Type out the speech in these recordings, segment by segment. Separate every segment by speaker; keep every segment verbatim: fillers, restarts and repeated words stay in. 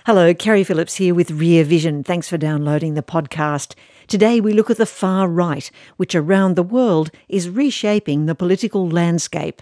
Speaker 1: Hello, Kerry Phillips here with Rear Vision. Thanks for downloading the podcast. Today we look at the far right, which around the world is reshaping the political landscape.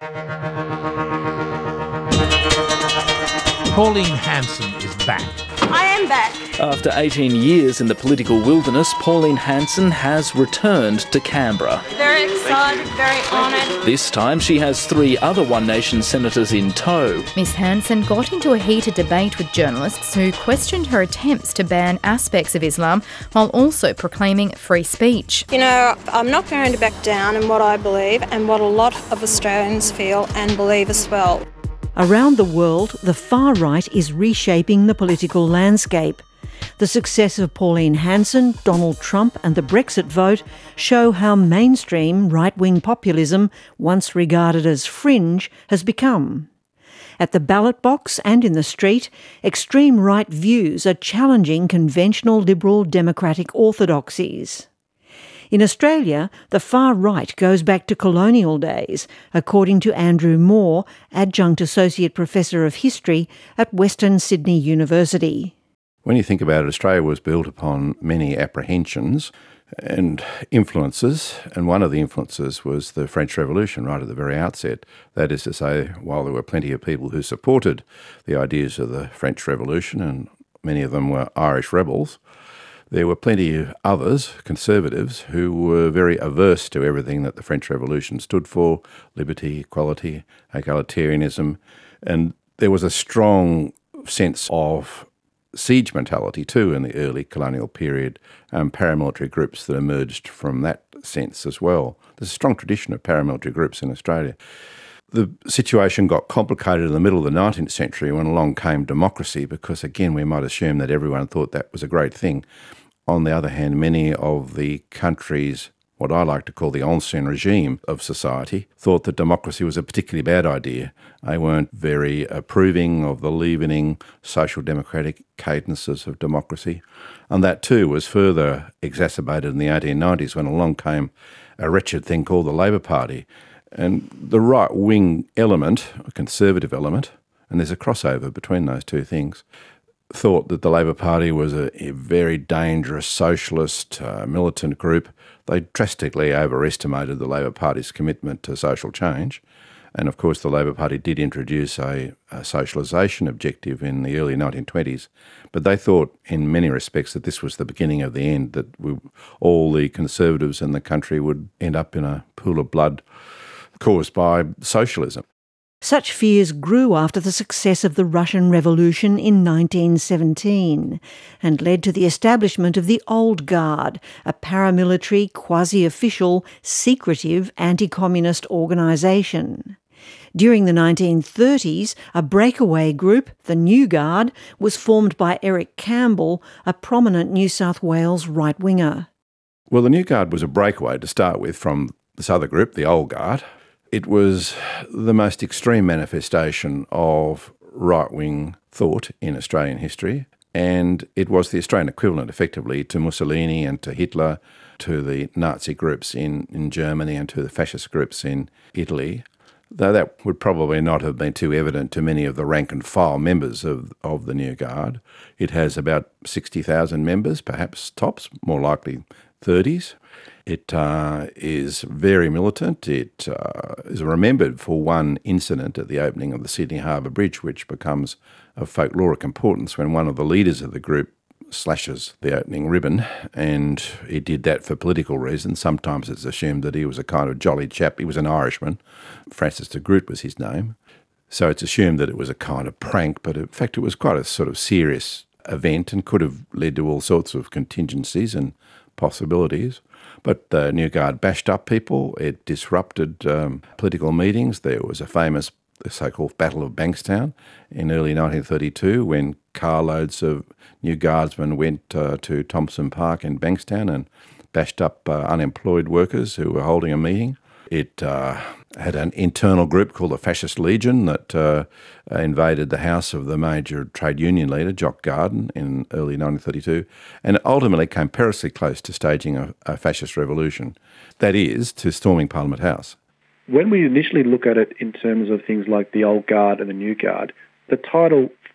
Speaker 2: Pauline Hanson is back.
Speaker 3: I am back.
Speaker 4: After eighteen years in the political wilderness, Pauline Hanson has returned to Canberra.
Speaker 3: Very excited, very honoured.
Speaker 4: This time she has three other One Nation senators in tow.
Speaker 5: Miss Hanson got into a heated debate with journalists who questioned her attempts to ban aspects of Islam while also proclaiming free speech.
Speaker 3: You know, I'm not going to back down in what I believe and what a lot of Australians feel and believe as well.
Speaker 1: Around the world, the far right is reshaping the political landscape. The success of Pauline Hanson, Donald Trump and the Brexit vote show how mainstream right-wing populism, once regarded as fringe, has become. At the ballot box and in the street, extreme right views are challenging conventional liberal democratic orthodoxies. In Australia, the far right goes back to colonial days, according to Andrew Moore, Adjunct Associate Professor of History at Western Sydney University.
Speaker 6: When you think about it, Australia was built upon many apprehensions and influences, and one of the influences was the French Revolution right at the very outset. That is to say, while there were plenty of people who supported the ideas of the French Revolution, and many of them were Irish rebels, there were plenty of others, conservatives, who were very averse to everything that the French Revolution stood for: liberty, equality, egalitarianism. And there was a strong sense of siege mentality too in the early colonial period, um, paramilitary groups that emerged from that sense as well. There's a strong tradition of paramilitary groups in Australia. The situation got complicated in the middle of the nineteenth century when along came democracy, because again we might assume that everyone thought that was a great thing. On the other hand, many of the countries, what I like to call the ancien regime of society, thought that democracy was a particularly bad idea. They weren't very approving of the leavening social democratic cadences of democracy. And that too was further exacerbated in the eighteen nineties when along came a wretched thing called the Labor Party. And the right-wing element, a conservative element, and there's a crossover between those two things, thought that the Labor Party was a, a very dangerous socialist, uh, militant group. They drastically overestimated the Labor Party's commitment to social change. And of course the Labor Party did introduce a, a socialisation objective in the early nineteen twenties. But they thought in many respects that this was the beginning of the end, that we, all the conservatives in the country would end up in a pool of blood caused by socialism.
Speaker 1: Such fears grew after the success of the Russian Revolution in nineteen seventeen and led to the establishment of the Old Guard, a paramilitary, quasi-official, secretive anti-communist organisation. During the nineteen thirties, a breakaway group, the New Guard, was formed by Eric Campbell, a prominent New South Wales right-winger.
Speaker 6: Well, the New Guard was a breakaway to start with from this other group, the Old Guard. It was the most extreme manifestation of right-wing thought in Australian history, and it was the Australian equivalent, effectively, to Mussolini and to Hitler, to the Nazi groups in, in Germany and to the fascist groups in Italy, though that would probably not have been too evident to many of the rank-and-file members of, of the New Guard. It has about sixty thousand members, perhaps tops, more likely thirties. It uh, is very militant. It uh, is remembered for one incident at the opening of the Sydney Harbour Bridge, which becomes of folkloric importance when one of the leaders of the group slashes the opening ribbon, and he did that for political reasons. Sometimes it's assumed that he was a kind of jolly chap. He was an Irishman. Francis de Groot was his name. So it's assumed that it was a kind of prank, but in fact it was quite a sort of serious event and could have led to all sorts of contingencies and possibilities. But the New Guard bashed up people. It disrupted um, political meetings. There was a famous the so-called Battle of Bankstown in early nineteen thirty-two when carloads of New Guardsmen went uh, to Thompson Park in Bankstown and bashed up uh, unemployed workers who were holding a meeting. It uh, had an internal group called the Fascist Legion that uh, invaded the house of the major trade union leader, Jock Garden, in early nineteen thirty-two, and ultimately came perilously close to staging a, a fascist revolution. That is, to storming Parliament House.
Speaker 7: When we initially look at it in terms of things like the Old Guard and the New Guard, the title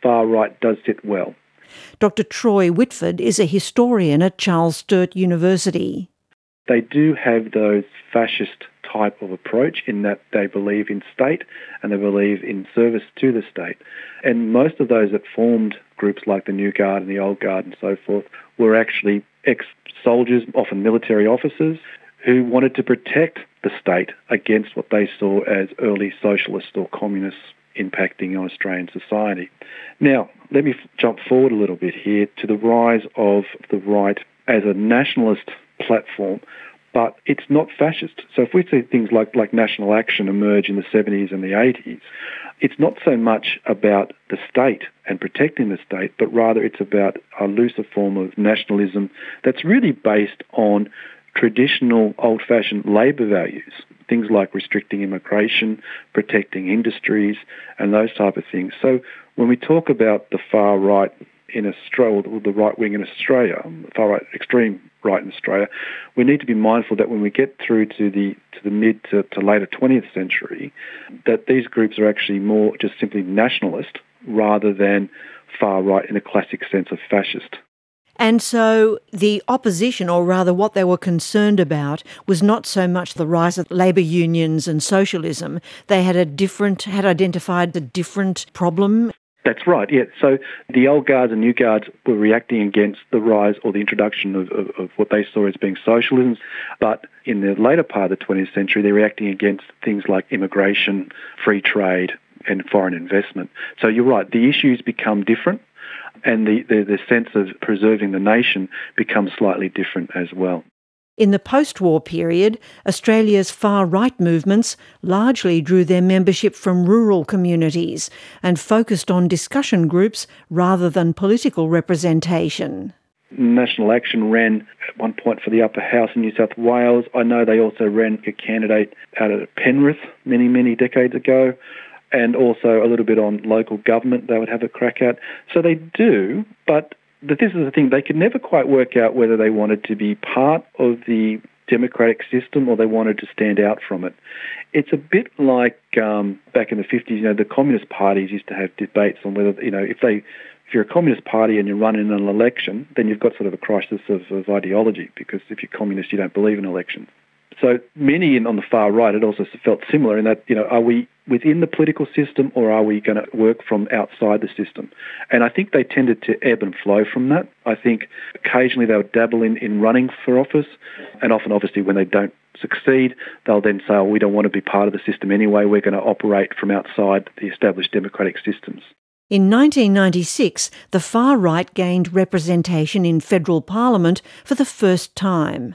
Speaker 7: far right does sit well.
Speaker 1: Doctor Troy Whitford is a historian at Charles Sturt University.
Speaker 7: They do have those fascist type of approach in that they believe in state and they believe in service to the state. And most of those that formed groups like the New Guard and the Old Guard and so forth were actually ex-soldiers, often military officers, who wanted to protect the state against what they saw as early socialists or communists impacting on Australian society. Now, let me f- jump forward a little bit here to the rise of the right as a nationalist platform, but it's not fascist. So if we see things like, like National Action emerge in the seventies and the eighties, it's not so much about the state and protecting the state, but rather it's about a looser form of nationalism that's really based on traditional old-fashioned labour values, things like restricting immigration, protecting industries, and those type of things. So when we talk about the far right in Australia, or the right wing in Australia, far right, extreme right in Australia, we need to be mindful that when we get through to the to the mid to, to later twentieth century, that these groups are actually more just simply nationalist rather than far right in a classic sense of fascist.
Speaker 1: And so the opposition, or rather what they were concerned about, was not so much the rise of labour unions and socialism. They had a different, had identified a different problem.
Speaker 7: That's right, yeah. So the old guards and new guards were reacting against the rise or the introduction of, of, of what they saw as being socialism. But in the later part of the twentieth century, they're reacting against things like immigration, free trade, and foreign investment. So you're right, the issues become different. And the, the, the sense of preserving the nation becomes slightly different as well.
Speaker 1: In the post-war period, Australia's far-right movements largely drew their membership from rural communities and focused on discussion groups rather than political representation.
Speaker 7: National Action ran at one point for the upper house in New South Wales. I know they also ran a candidate out of Penrith many, many decades ago, and also a little bit on local government they would have a crack at. So they do, but this is the thing, they could never quite work out whether they wanted to be part of the democratic system or they wanted to stand out from it. It's a bit like um, back in the fifties, you know, the Communist parties used to have debates on whether, you know, if they if you're a Communist party and you're running an election, then you've got sort of a crisis of, of ideology, because if you're communist, you don't believe in elections. So many in, on the far right had also felt similar in that, you know, are we within the political system or are we going to work from outside the system? And I think they tended to ebb and flow from that. I think occasionally they would dabble in, in running for office, and often obviously when they don't succeed, they'll then say, oh, we don't want to be part of the system anyway, we're going to operate from outside the established democratic systems.
Speaker 1: In nineteen ninety-six, the far right gained representation in federal parliament for the first time.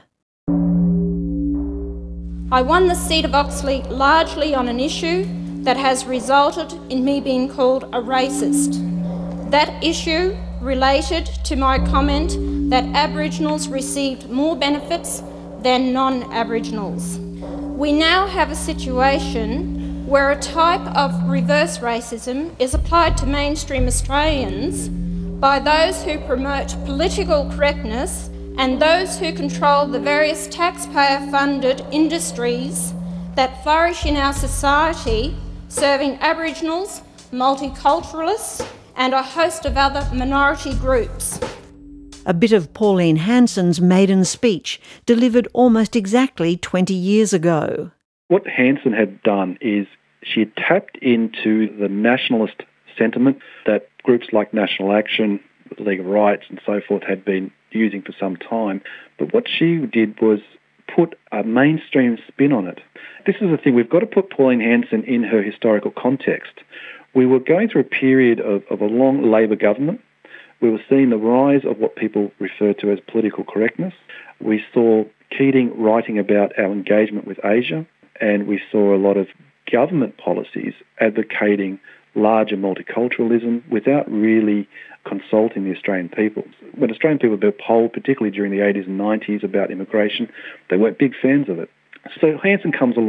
Speaker 3: I won the seat of Oxley largely on an issue that has resulted in me being called a racist. That issue related to my comment that Aboriginals received more benefits than non-Aboriginals. We now have a situation where a type of reverse racism is applied to mainstream Australians by those who promote political correctness and those who control the various taxpayer-funded industries that flourish in our society, serving Aboriginals, multiculturalists, and a host of other minority groups.
Speaker 1: A bit of Pauline Hanson's maiden speech, delivered almost exactly twenty years ago.
Speaker 7: What Hanson had done is she had tapped into the nationalist sentiment that groups like National Action, the League of Rights and so forth had been using for some time. But what she did was put a mainstream spin on it. This is the thing, we've got to put Pauline Hanson in her historical context. We were going through a period of, of a long Labor government. We were seeing the rise of what people refer to as political correctness. We saw Keating writing about our engagement with Asia, and we saw a lot of government policies advocating larger multiculturalism without really consulting the Australian people. When Australian people were polled, particularly during the eighties and nineties, about immigration, they weren't big fans of it. So Hanson comes along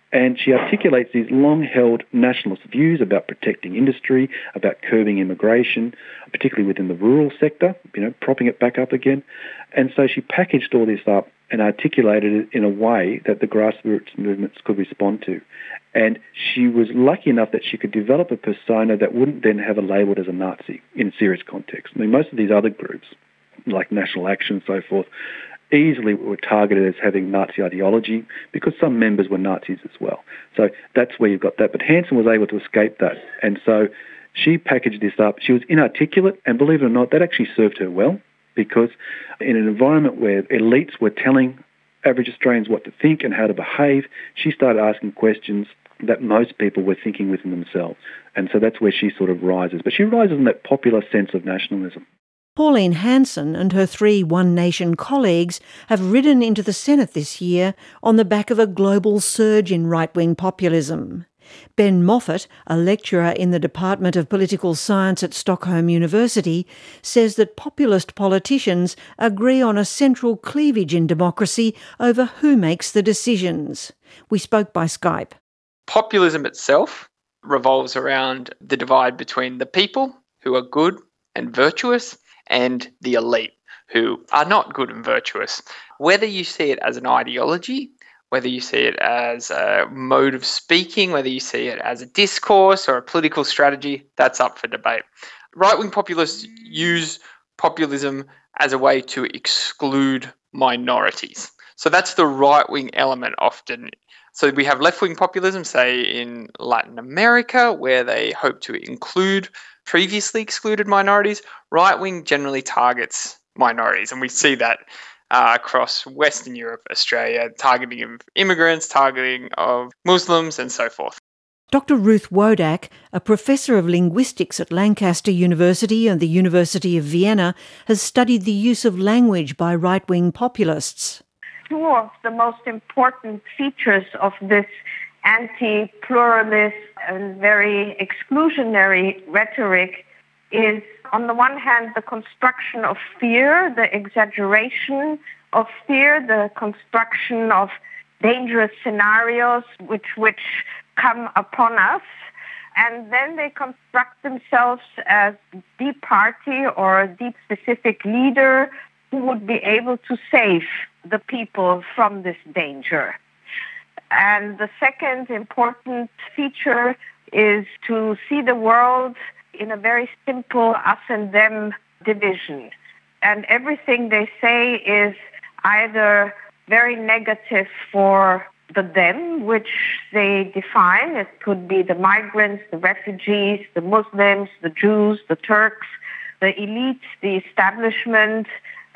Speaker 7: And she articulates these long-held nationalist views about protecting industry, about curbing immigration, particularly within the rural sector, you know, propping it back up again. And so she packaged all this up and articulated it in a way that the grassroots movements could respond to. And she was lucky enough that she could develop a persona that wouldn't then have her labelled as a Nazi in serious context. I mean, most of these other groups, like National Action and so forth, easily were targeted as having Nazi ideology because some members were Nazis as well. So that's where you've got that. But Hanson was able to escape that. And so she packaged this up. She was inarticulate, and believe it or not, that actually served her well, because in an environment where elites were telling average Australians what to think and how to behave, she started asking questions that most people were thinking within themselves. And so that's where she sort of rises. But she rises in that popular sense of nationalism.
Speaker 1: Pauline Hanson and her three One Nation colleagues have ridden into the Senate this year on the back of a global surge in right-wing populism. Ben Moffat, a lecturer in the Department of Political Science at Stockholm University, says that populist politicians agree on a central cleavage in democracy over who makes the decisions. We spoke by Skype.
Speaker 8: Populism itself revolves around the divide between the people who are good and virtuous and the elite who are not good and virtuous. Whether you see it as an ideology, whether you see it as a mode of speaking, whether you see it as a discourse or a political strategy, that's up for debate. Right-wing populists use populism as a way to exclude minorities. So that's the right-wing element often. So we have left-wing populism, say in Latin America, where they hope to include previously excluded minorities. Right-wing generally targets minorities, and we see that uh, across Western Europe, Australia, targeting of immigrants, targeting of Muslims, and so forth.
Speaker 1: Doctor Ruth Wodak, a professor of linguistics at Lancaster University and the University of Vienna, has studied the use of language by right-wing populists.
Speaker 9: Two of the most important features of this anti-pluralist and very exclusionary rhetoric is, on the one hand, the construction of fear, the exaggeration of fear, the construction of dangerous scenarios which which come upon us, and then they construct themselves as deep party or a deep specific leader who would be able to save the people from this danger. And the second important feature is to see the world in a very simple us and them division. And everything they say is either very negative for the them, which they define. It could be the migrants, the refugees, the Muslims, the Jews, the Turks, the elites, the establishment,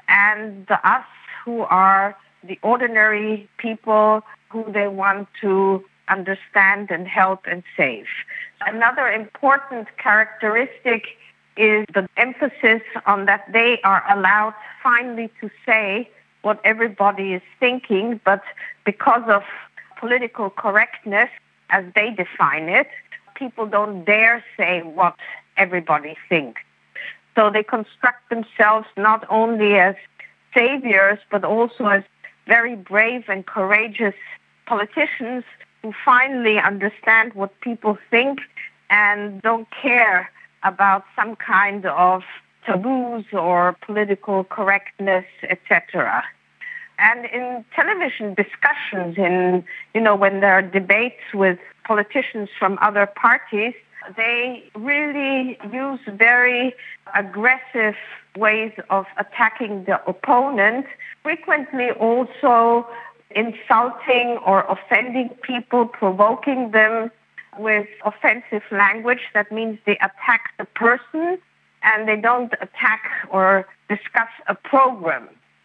Speaker 9: and the us who are the ordinary people who they want to understand and help and save. Another important characteristic is the emphasis on that they are allowed finally to say what everybody is thinking, but because of political correctness, as they define it, people don't dare say what everybody thinks. So they construct themselves not only as saviors, but also as very brave and courageous politicians who finally understand what people think and don't care about some kind of taboos or political correctness, et cetera. And in television discussions, in you know, when there are debates with politicians from other parties, they really use very aggressive ways of attacking the opponent, frequently also insulting or offending people, provoking them with offensive language. That means they attack the person and they don't attack or discuss a program.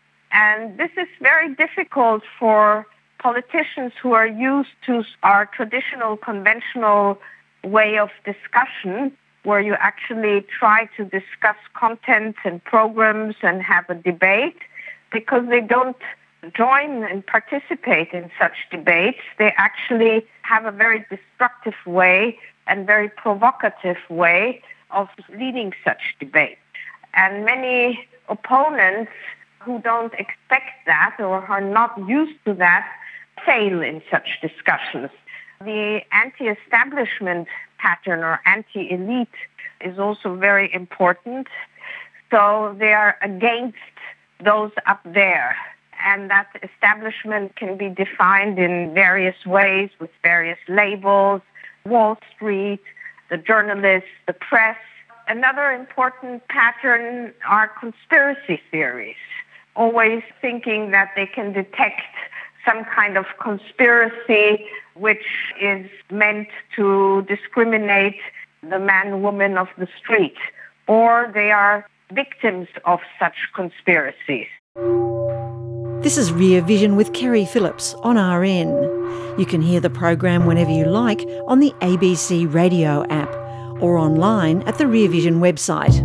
Speaker 9: And this is very difficult for politicians who are used to our traditional, conventional way of discussion, where you actually try to discuss content and programs and have a debate, because they don't join and participate in such debates. They actually have a very destructive way and very provocative way of leading such debate. And many opponents who don't expect that or are not used to that fail in such discussions. The anti-establishment pattern or anti-elite is also very important. So they are against those up there. And that establishment can be defined in various ways with various labels: Wall Street, the journalists, the press. Another important pattern are conspiracy theories, always thinking that they can detect some kind of conspiracy which is meant to discriminate the man-woman of the street, or they are victims of such conspiracies.
Speaker 1: This is Rear Vision with Kerry Phillips on R N. You can hear the program whenever you like on the A B C Radio app or online at the Rear Vision website.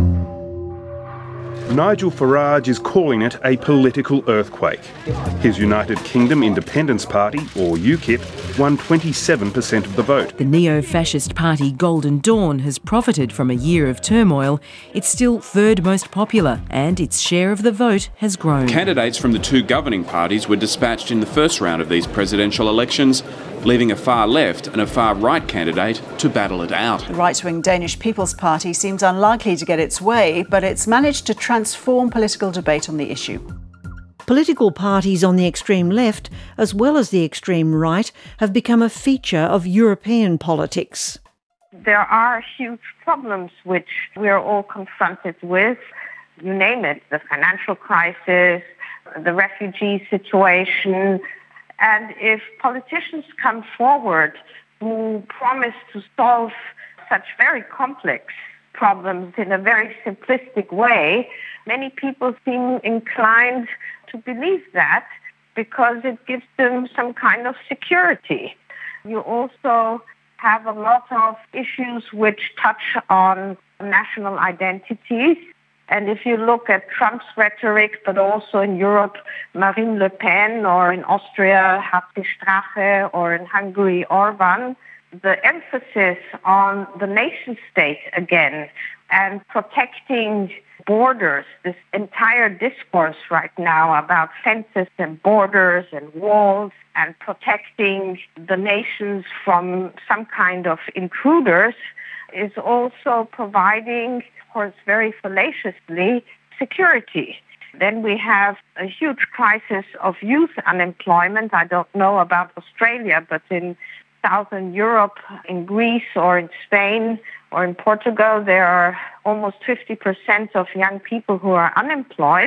Speaker 10: Nigel Farage is calling it a political earthquake. His United Kingdom Independence Party, or UKIP, won twenty-seven percent of the vote.
Speaker 11: The neo-fascist party Golden Dawn has profited from a year of turmoil. It's still third most popular, and its share of the vote has grown.
Speaker 12: Candidates from the two governing parties were dispatched in the first round of these presidential elections, leaving a far left and a far right candidate to battle it out.
Speaker 13: The right-wing Danish People's Party seems unlikely to get its way, but it's managed to transform political debate on the issue.
Speaker 1: Political parties on the extreme left, as well as the extreme right, have become a feature of European politics.
Speaker 9: There are huge problems which we are all confronted with. You name it, the financial crisis, the refugee situation. And if politicians come forward who promise to solve such very complex problems in a very simplistic way, many people seem inclined to believe that because it gives them some kind of security. You also have a lot of issues which touch on national identities. And if you look at Trump's rhetoric, but also in Europe, Marine Le Pen, or in Austria, Hartwig Strache, or in Hungary, Orban, the emphasis on the nation state again and protecting borders, this entire discourse right now about fences and borders and walls and protecting the nations from some kind of intruders, is also providing, of course, very fallaciously, security. Then we have a huge crisis of youth unemployment. I don't know about Australia, but in Southern Europe, in Greece or in Spain or in Portugal, there are almost fifty percent of young people who are unemployed.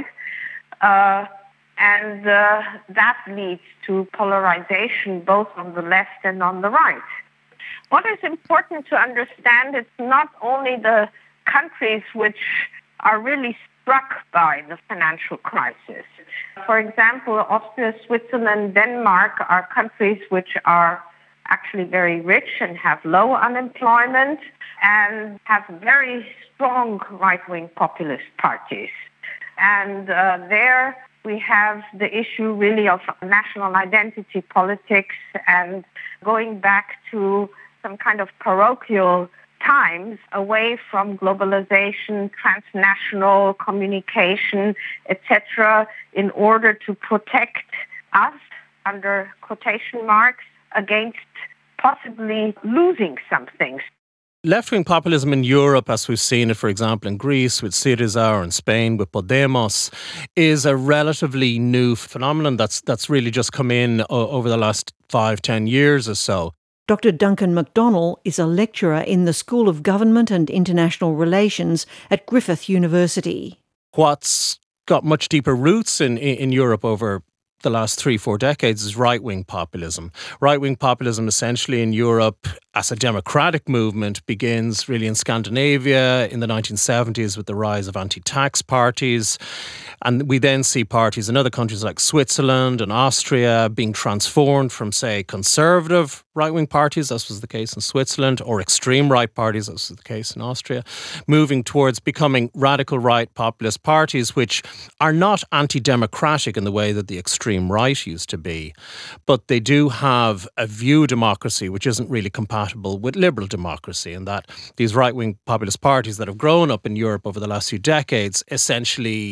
Speaker 9: Uh, and uh, that leads to polarization both on the left and on the right. What is important to understand, it's not only the countries which are really struck by the financial crisis. For example, Austria, Switzerland, Denmark are countries which are actually very rich and have low unemployment and have very strong right-wing populist parties. And uh, there we have the issue really of national identity politics and going back to some kind of parochial times away from globalization, transnational communication, et cetera, in order to protect us, under quotation marks, against possibly losing some things.
Speaker 2: Left-wing populism in Europe, as we've seen it, for example, in Greece with Syriza or in Spain with Podemos, is a relatively new phenomenon that's that's really just come in o- over the last five, ten years or so.
Speaker 1: Doctor Duncan McDonnell is a lecturer in the School of Government and International Relations at Griffith University.
Speaker 2: What's got much deeper roots in, in, in Europe over the last three, four decades is right-wing populism. Right-wing populism essentially in Europe as a democratic movement begins really in Scandinavia in the nineteen seventies with the rise of anti-tax parties. And we then see parties in other countries like Switzerland and Austria being transformed from, say, conservative right-wing parties, as was the case in Switzerland, or extreme right parties, as was the case in Austria, moving towards becoming radical right populist parties, which are not anti-democratic in the way that the extreme right used to be. But they do have a view democracy which isn't really compatible with liberal democracy, and that these right-wing populist parties that have grown up in Europe over the last few decades essentially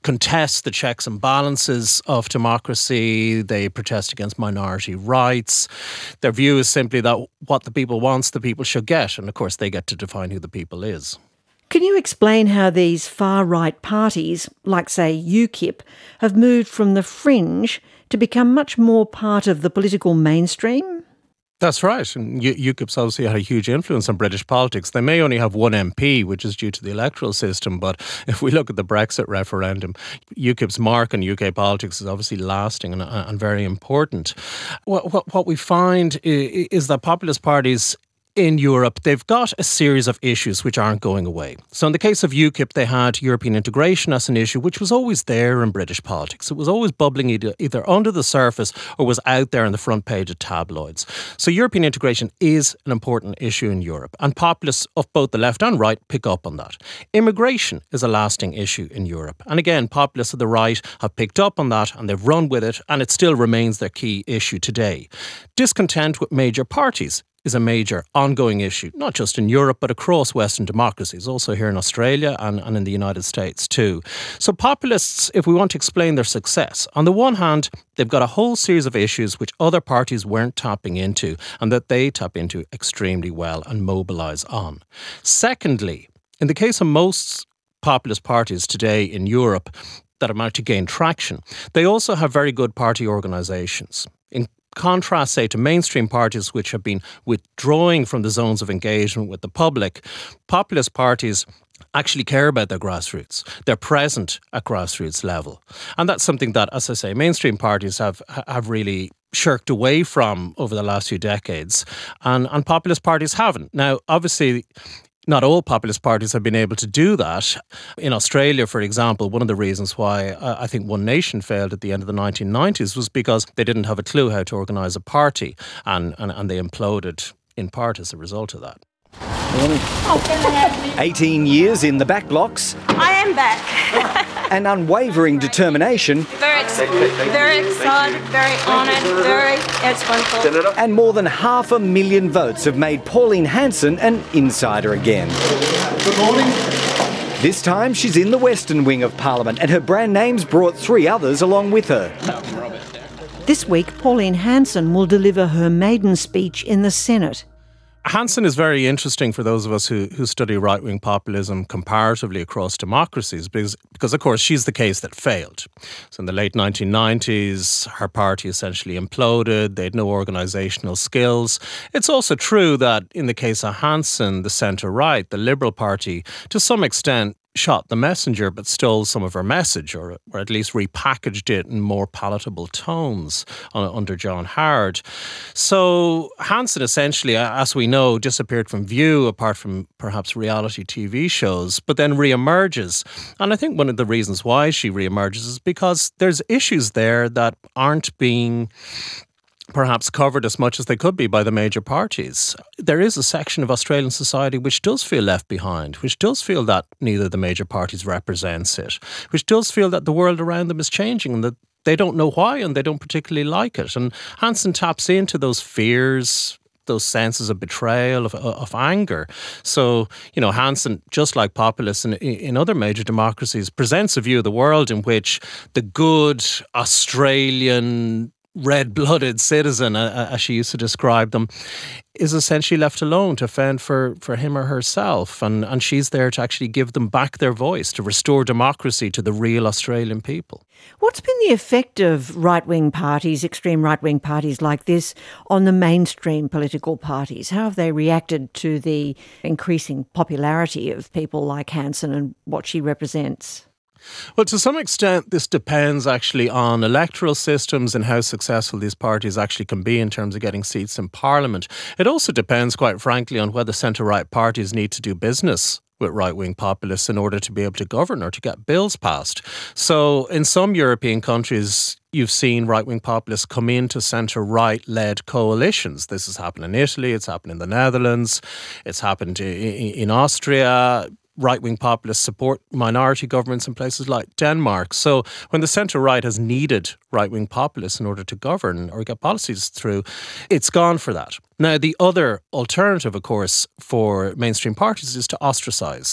Speaker 2: contest the checks and balances of democracy. They protest against minority rights. Their view is simply that what the people wants, the people should get. And of course, they get to define who the people is.
Speaker 1: Can you explain how these far-right parties, like, say, UKIP, have moved from the fringe to become much more part of the political mainstream?
Speaker 2: That's right. And UKIP's obviously had a huge influence on British politics. They may only have one M P, which is due to the electoral system, but if we look at the Brexit referendum, UKIP's mark on U K politics is obviously lasting and, and very important. What, what, what we find is that populist parties in Europe, they've got a series of issues which aren't going away. So in the case of UKIP, they had European integration as an issue, which was always there in British politics. It was always bubbling either, either under the surface or was out there on the front page of tabloids. So European integration is an important issue in Europe, and populists of both the left and right pick up on that. Immigration is a lasting issue in Europe. And again, populists of the right have picked up on that and they've run with it, and it still remains their key issue today. Discontent with major parties is a major ongoing issue, not just in Europe, but across Western democracies, also here in Australia and, and in the United States too. So populists, if we want to explain their success, on the one hand, they've got a whole series of issues which other parties weren't tapping into and that they tap into extremely well and mobilise on. Secondly, in the case of most populist parties today in Europe that amount to gain traction, they also have very good party organisations. In contrast, say, to mainstream parties which have been withdrawing from the zones of engagement with the public, populist parties actually care about their grassroots. They're present at grassroots level. And that's something that, as I say, mainstream parties have have really shirked away from over the last few decades, and, and populist parties haven't. Now, obviously, not all populist parties have been able to do that. In Australia, for example, one of the reasons why uh, I think One Nation failed at the end of the nineteen nineties was because they didn't have a clue how to organise a party, and, and, and they imploded in part as a result of that.
Speaker 14: eighteen years in the back blocks.
Speaker 15: I am back.
Speaker 14: An unwavering determination.
Speaker 15: Very, ex- very excited, very honoured, very, it's wonderful.
Speaker 14: And more than half a million votes have made Pauline Hanson an insider again.
Speaker 16: Good morning.
Speaker 14: This time she's in the Western wing of Parliament, and her brand name's brought three others along with her.
Speaker 1: This week, Pauline Hanson will deliver her maiden speech in the Senate.
Speaker 2: Hanson is very interesting for those of us who, who study right-wing populism comparatively across democracies because, because, of course, she's the case that failed. So in the late nineteen nineties, her party essentially imploded. They had no organisational skills. It's also true that in the case of Hanson, the centre-right, the Liberal Party, to some extent, shot the messenger but stole some of her message, or, or at least repackaged it in more palatable tones uh, under John Howard. So Hanson essentially, as we know, disappeared from view apart from perhaps reality T V shows, but then re-emerges. And I think one of the reasons why she re-emerges is because there's issues there that aren't being perhaps covered as much as they could be by the major parties. There is a section of Australian society which does feel left behind, which does feel that neither the major parties represents it, which does feel that the world around them is changing and that they don't know why and they don't particularly like it. And Hanson taps into those fears, those senses of betrayal, of, of anger. So, you know, Hanson, just like populists in, in other major democracies, presents a view of the world in which the good Australian red-blooded citizen, uh, as she used to describe them, is essentially left alone to fend for, for him or herself. And, and she's there to actually give them back their voice, to restore democracy to the real Australian people.
Speaker 1: What's been the effect of right-wing parties, extreme right-wing parties like this, on the mainstream political parties? How have they reacted to the increasing popularity of people like Hanson and what she represents?
Speaker 2: Well, to some extent, this depends actually on electoral systems and how successful these parties actually can be in terms of getting seats in Parliament. It also depends, quite frankly, on whether centre-right parties need to do business with right-wing populists in order to be able to govern or to get bills passed. So in some European countries, you've seen right-wing populists come into centre-right-led coalitions. This has happened in Italy, it's happened in the Netherlands, it's happened in Austria. Right-wing populists support minority governments in places like Denmark. So when the centre-right has needed right-wing populists in order to govern or get policies through, it's gone for that. Now, the other alternative, of course, for mainstream parties is to ostracise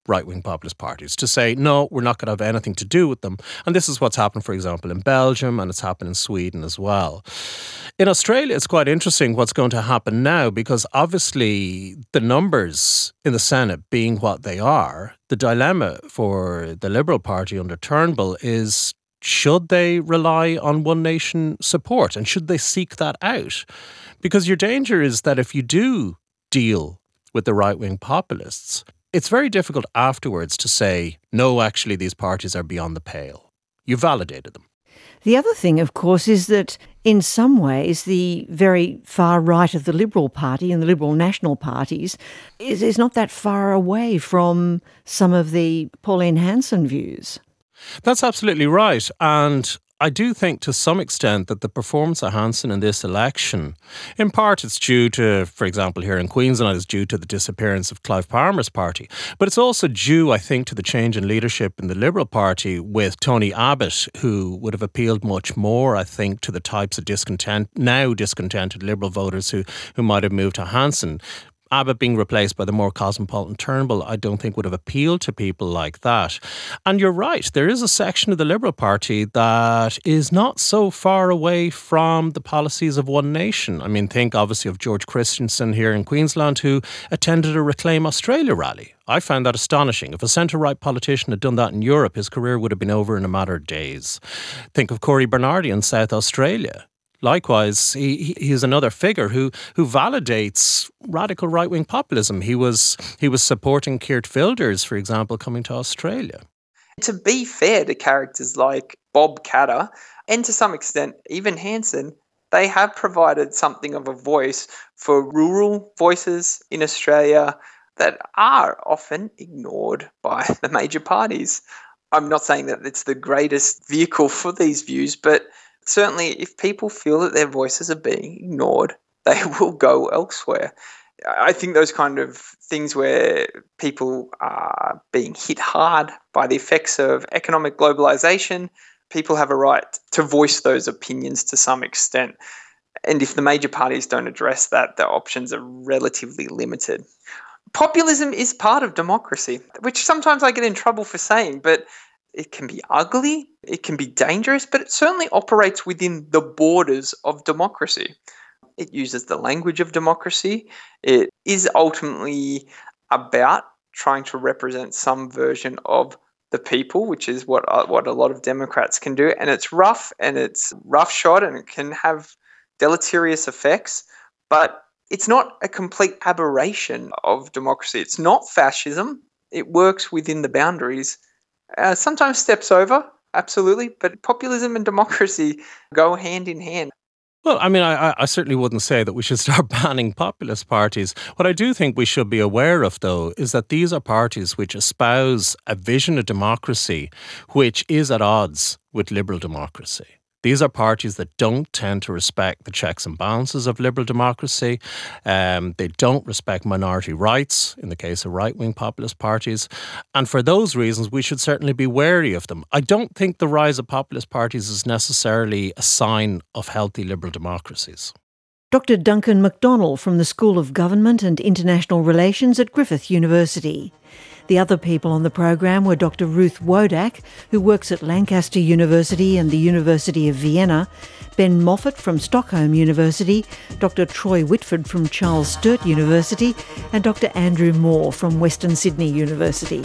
Speaker 2: right-wing populist parties, to say, no, we're not going to have anything to do with them. And this is what's happened, for example, in Belgium, and it's happened in Sweden as well. In Australia, it's quite interesting what's going to happen now, because obviously the numbers in the Senate being what they are, the dilemma for the Liberal Party under Turnbull is, should they rely on One Nation support, and should they seek that out? Because your danger is that if you do deal with the right-wing populists, it's very difficult afterwards to say, no, actually, these parties are beyond the pale. You validated them.
Speaker 1: The other thing, of course, is that in some ways the very far right of the Liberal Party and the Liberal national parties is, is not that far away from some of the Pauline Hanson views.
Speaker 2: That's absolutely right. And I do think to some extent that the performance of Hanson in this election, in part it's due to, for example, here in Queensland, it's due to the disappearance of Clive Palmer's party. But it's also due, I think, to the change in leadership in the Liberal Party with Tony Abbott, who would have appealed much more, I think, to the types of discontent, now discontented Liberal voters who, who might have moved to Hanson. Abbott being replaced by the more cosmopolitan Turnbull, I don't think would have appealed to people like that. And you're right, there is a section of the Liberal Party that is not so far away from the policies of One Nation. I mean, think obviously of George Christensen here in Queensland, who attended a Reclaim Australia rally. I found that astonishing. If a centre-right politician had done that in Europe, his career would have been over in a matter of days. Think of Corey Bernardi in South Australia. Likewise, he, he is another figure who who validates radical right-wing populism. He was he was supporting Geert Wilders, for example, coming to Australia.
Speaker 8: To be fair to characters like Bob Katter, and to some extent even Hanson, they have provided something of a voice for rural voices in Australia that are often ignored by the major parties. I'm not saying that it's the greatest vehicle for these views, but certainly, if people feel that their voices are being ignored, they will go elsewhere. I think those kind of things where people are being hit hard by the effects of economic globalization, people have a right to voice those opinions to some extent. And if the major parties don't address that, their options are relatively limited. Populism is part of democracy, which sometimes I get in trouble for saying, but it can be ugly, it can be dangerous, but it certainly operates within the borders of democracy. It uses the language of democracy. It is ultimately about trying to represent some version of the people, which is what uh, what a lot of Democrats can do. And it's rough and it's roughshod and it can have deleterious effects, but it's not a complete aberration of democracy. It's not fascism. It works within the boundaries. Uh, sometimes steps over, absolutely, but populism and democracy go hand in hand.
Speaker 2: Well, I mean, I, I certainly wouldn't say that we should start banning populist parties. What I do think we should be aware of, though, is that these are parties which espouse a vision of democracy which is at odds with liberal democracy. These are parties that don't tend to respect the checks and balances of liberal democracy. Um, they don't respect minority rights, in the case of right-wing populist parties. And for those reasons, we should certainly be wary of them. I don't think the rise of populist parties is necessarily a sign of healthy liberal democracies.
Speaker 1: Doctor Duncan McDonnell from the School of Government and International Relations at Griffith University. The other people on the program were Doctor Ruth Wodak, who works at Lancaster University and the University of Vienna, Ben Moffat from Stockholm University, Doctor Troy Whitford from Charles Sturt University, and Doctor Andrew Moore from Western Sydney University.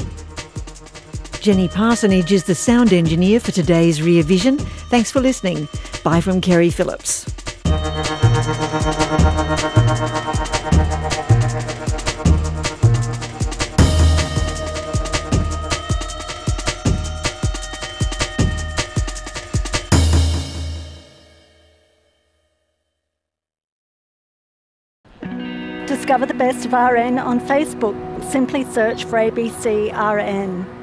Speaker 1: Jenny Parsonage is the sound engineer for today's Rear Vision. Thanks for listening. Bye from Kerry Phillips.
Speaker 16: Discover the best of R N on Facebook. Simply search for A B C R N.